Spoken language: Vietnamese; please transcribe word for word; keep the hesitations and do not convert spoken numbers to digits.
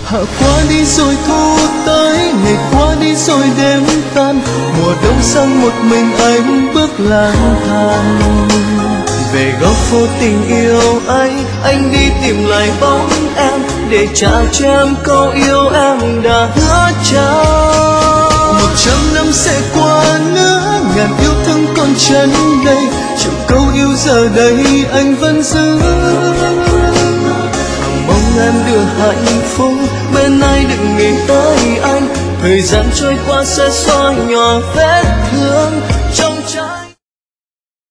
Hạ qua đi rồi thu tới, ngày qua đi rồi đêm tan, mùa đông sang một mình anh bước lang thang. Về góc phố tình yêu ấy, anh đi tìm lại bóng em, để trả cho em câu yêu em đã hứa trao. Một trăm năm sẽ qua nữa, ngàn yêu thương còn chân đây, triệu câu yêu giờ đây anh vẫn giữ. Mong em được hạnh phúc bên ai, đừng nghĩ tới anh, thời gian trôi qua sẽ xóa nhỏ vết thương trong trái